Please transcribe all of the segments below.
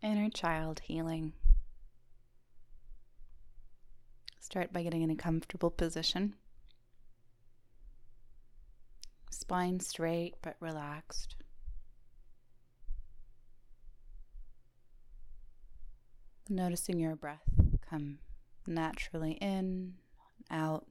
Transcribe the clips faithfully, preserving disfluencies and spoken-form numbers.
Inner child healing. Start by getting in a comfortable position. Spine straight but relaxed. Noticing your breath come naturally in, out.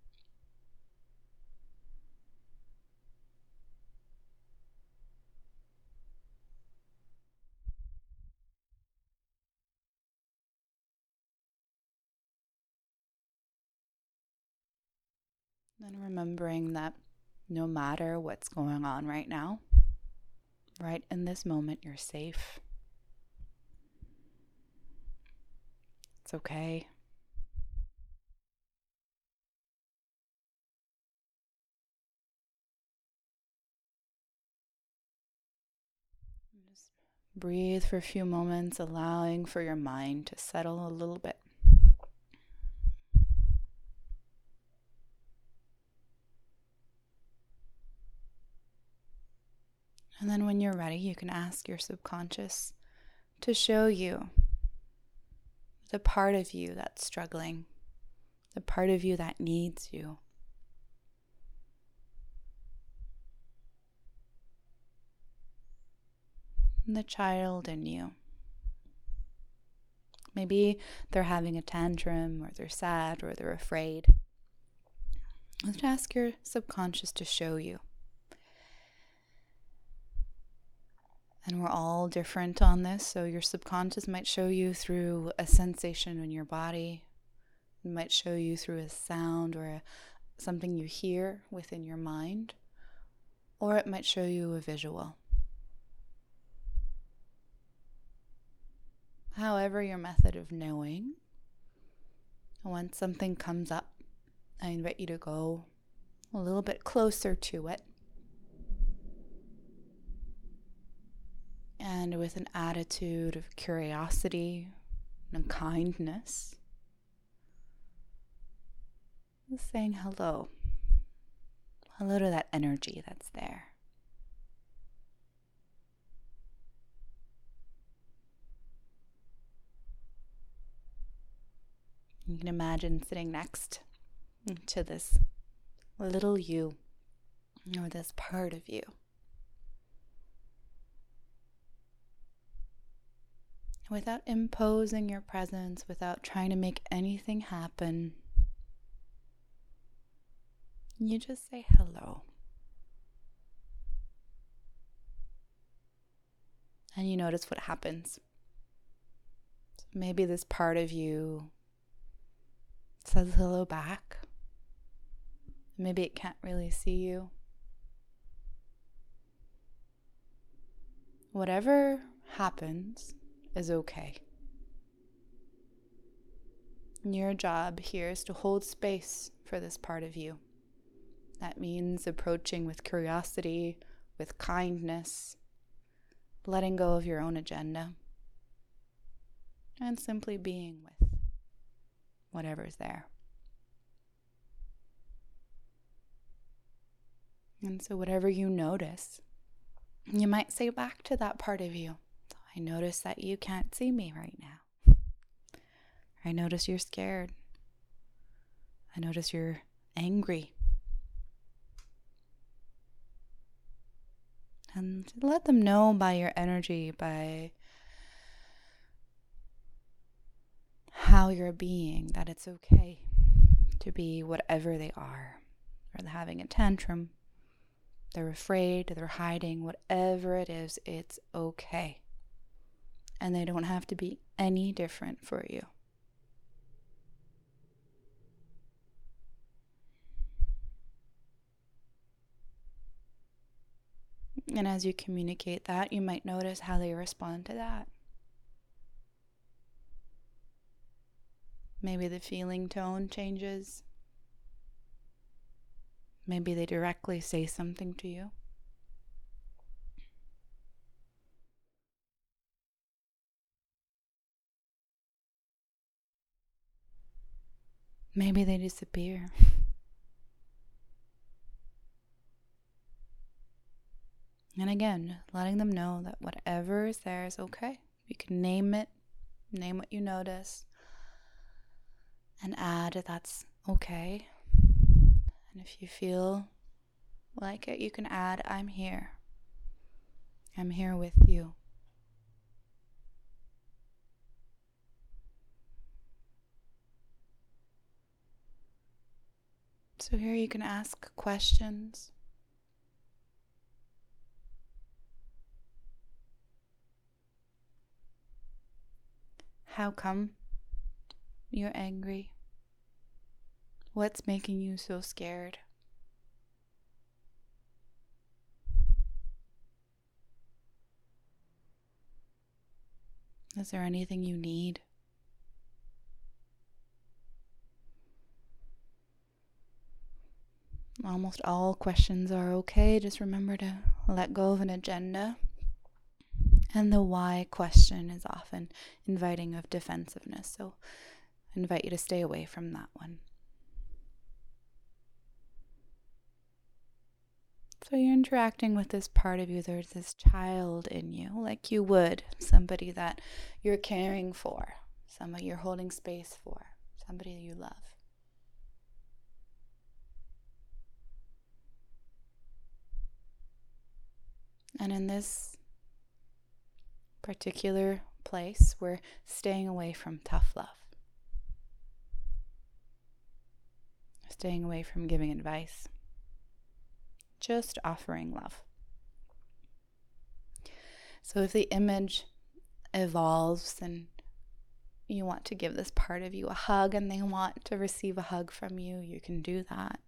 Then remembering that no matter what's going on right now, right in this moment, you're safe. It's okay. Just breathe for a few moments, allowing for your mind to settle a little bit. And then when you're ready, you can ask your subconscious to show you the part of you that's struggling, the part of you that needs you. And the child in you. Maybe they're having a tantrum, or they're sad, or they're afraid. Just ask your subconscious to show you. And we're all different on this, so your subconscious might show you through a sensation in your body. It might show you through a sound or a, something you hear within your mind. Or it might show you a visual. However, your method of knowing, once something comes up, I invite you to go a little bit closer to it. And with an attitude of curiosity and kindness, just saying hello. Hello to that energy that's there. You can imagine sitting next to this little you, or this part of you. Without imposing your presence, without trying to make anything happen, you just say hello. And you notice what happens. So maybe this part of you says hello back. Maybe it can't really see you. Whatever happens is okay. And your job here is to hold space for this part of you. That means approaching with curiosity, with kindness, letting go of your own agenda, and simply being with whatever's there. And so whatever you notice, you might say back to that part of you, I notice that you can't see me right now. I notice you're scared. I notice you're angry. And let them know by your energy, by how you're being, that it's okay to be whatever they are. Or they're having a tantrum, they're afraid, they're hiding, whatever it is, it's okay. And they don't have to be any different for you. And as you communicate that, you might notice how they respond to that. Maybe the feeling tone changes. Maybe they directly say something to you. Maybe they disappear. And again, letting them know that whatever is there is okay. You can name it, name what you notice, and add that's okay. And if you feel like it, you can add, I'm here. I'm here with you. So here you can ask questions. How come you're angry? What's making you so scared? Is there anything you need? Almost all questions are okay. Just remember to let go of an agenda. And the why question is often inviting of defensiveness. So I invite you to stay away from that one. So you're interacting with this part of you. There's this child in you, like you would somebody that you're caring for, somebody you're holding space for, somebody you love. And in this particular place, we're staying away from tough love. Staying away from giving advice. Just offering love. So if the image evolves and you want to give this part of you a hug and they want to receive a hug from you, you can do that.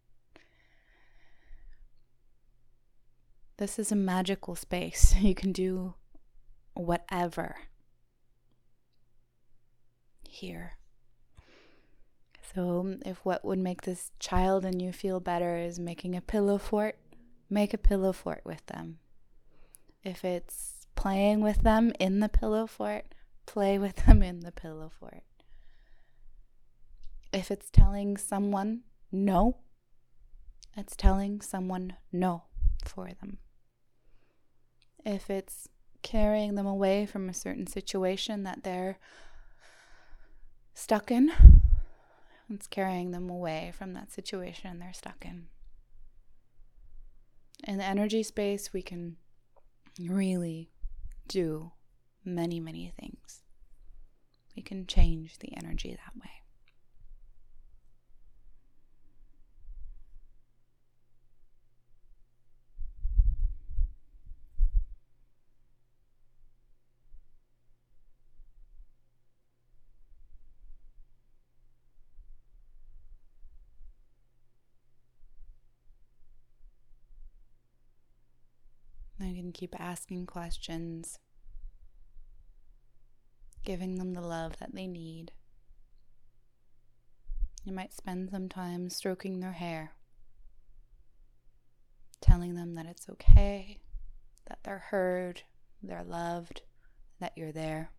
This is a magical space. You can do whatever here. So if what would make this child in you feel better is making a pillow fort, make a pillow fort with them. If it's playing with them in the pillow fort, play with them in the pillow fort. If it's telling someone no, it's telling someone no for them. If it's carrying them away from a certain situation that they're stuck in, it's carrying them away from that situation they're stuck in. In the energy space, we can really do many, many things. We can change the energy that way. You can keep asking questions, giving them the love that they need. You might spend some time stroking their hair, telling them that it's okay, that they're heard, they're loved, that you're there.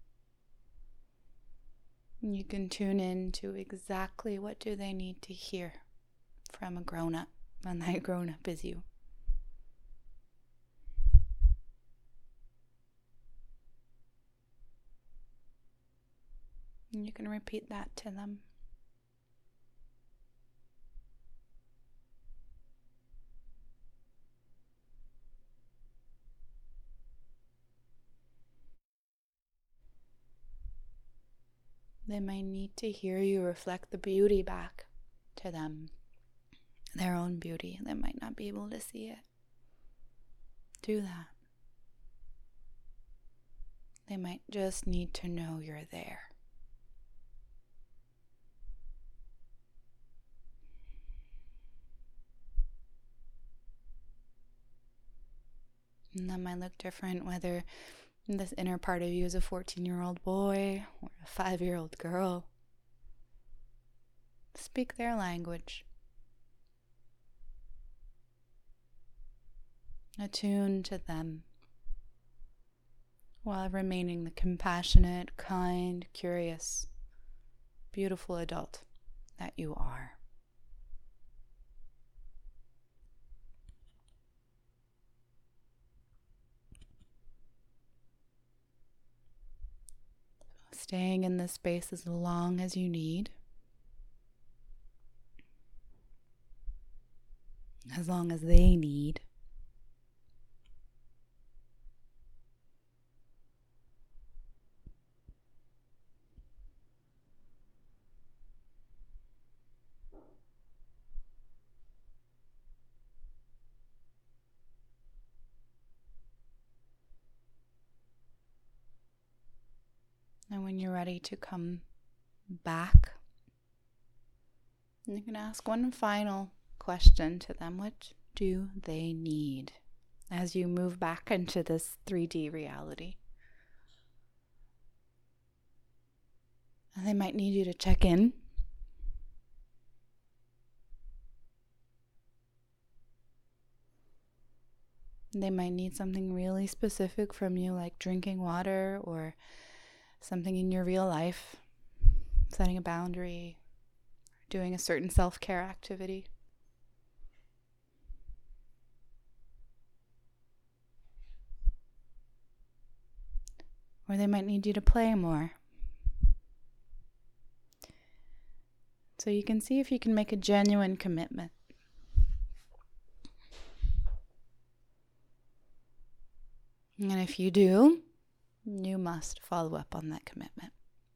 You can tune in to exactly what do they need to hear from a grown-up, and that grown-up is you. And you can repeat that to them. They might need to hear you reflect the beauty back to them, their own beauty. They might not be able to see it. Do that. They might just need to know you're there. And that might look different whether this inner part of you is a fourteen-year-old boy or a five-year-old girl. Speak their language. Attune to them while remaining the compassionate, kind, curious, beautiful adult that you are. staying in this space as long as you need, as long as they need. And when you're ready to come back, you can ask one final question to them. What do they need as you move back into this three D reality? And they might need you to check in. They might need something really specific from you, like drinking water or something in your real life, setting a boundary, doing a certain self-care activity. Or they might need you to play more. So you can see if you can make a genuine commitment. And if you do, you must follow up on that commitment.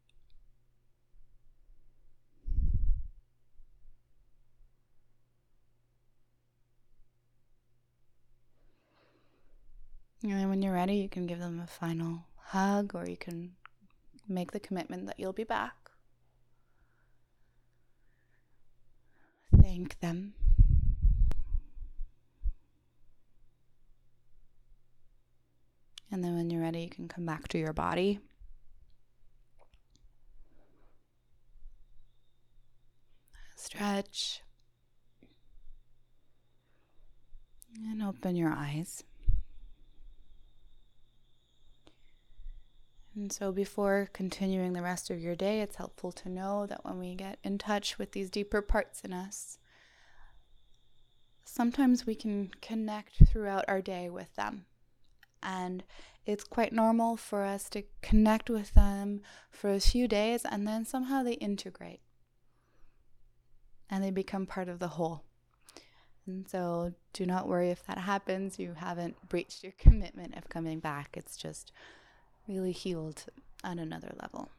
And then when you're ready, you can give them a final hug, or you can make the commitment that you'll be back. Thank them. And then when you're ready, you can come back to your body. Stretch. And open your eyes. And so before continuing the rest of your day, it's helpful to know that when we get in touch with these deeper parts in us, sometimes we can connect throughout our day with them. And it's quite normal for us to connect with them for a few days, and then somehow they integrate and they become part of the whole. And so do not worry if that happens. You haven't breached your commitment of coming back. It's just really healed on another level.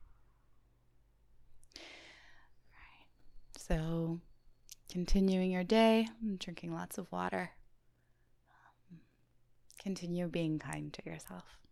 Right. So continuing your day, drinking lots of water. Continue being kind to yourself.